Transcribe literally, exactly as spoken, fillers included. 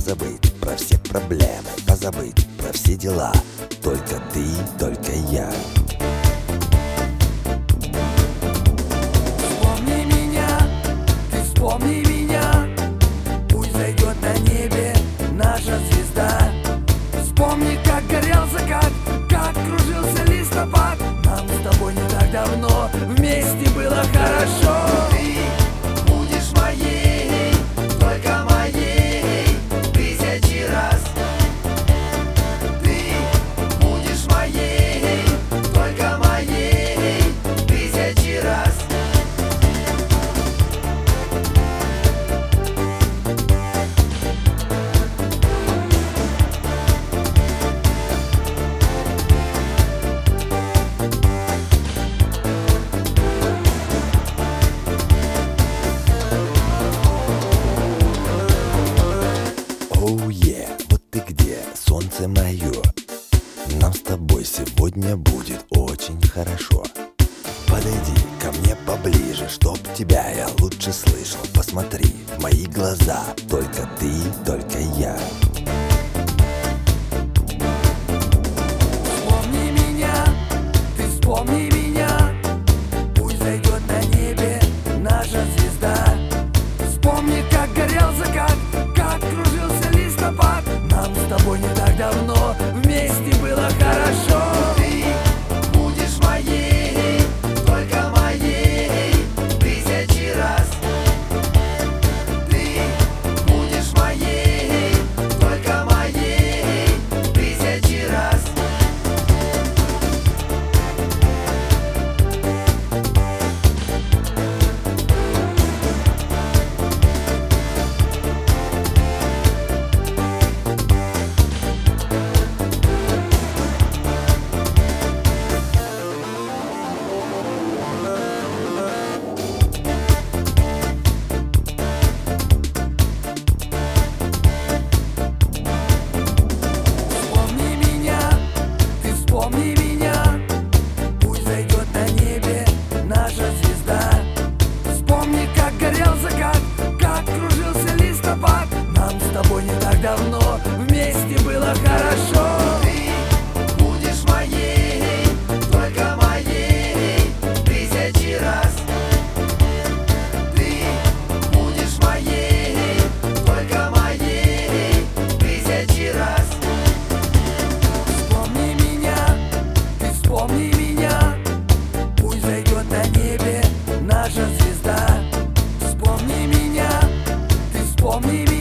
позабыть про все проблемы, позабыть про все дела. Только ты, только я. Вспомни меня, ты вспомни меня. Пусть зайдет на небе наша звезда. Вспомни, как горел закат, как кружился листопад. Нам с тобой не так давно вместе было хорошо. Ты будешь моей, только моей, тысячи раз. Ты будешь моей, только моей, тысячи раз. Оу, е, вот ты где, солнце мое. Нам с тобой сегодня будет очень хорошо. Подойди ко мне поближе, чтоб тебя я лучше слышал. Посмотри в мои глаза, только ты, только я. Вспомни меня, ты вспомни меня. Пусть зайдет на небе наша звезда. Вспомни, как горел закат, как кружился листопад. Нам с тобой не так давно вместе было хорошо. Ты будешь моей, только моей, тысячи раз. Ты будешь моей, только моей, тысячи раз. Вспомни меня, ты вспомни меня. Пусть зайдет на небе наша звезда. Вспомни, как горел закат, как кружился листопад. Нам с тобой не так давно вместе было хорошо. Ты будешь моей, только моей, тысячи раз. Ты будешь моей, только моей, тысячи раз. Вспомни меня, ты вспомни меня. Пусть зайдет на небе наша звезда. Вспомни меня, ты вспомни меня.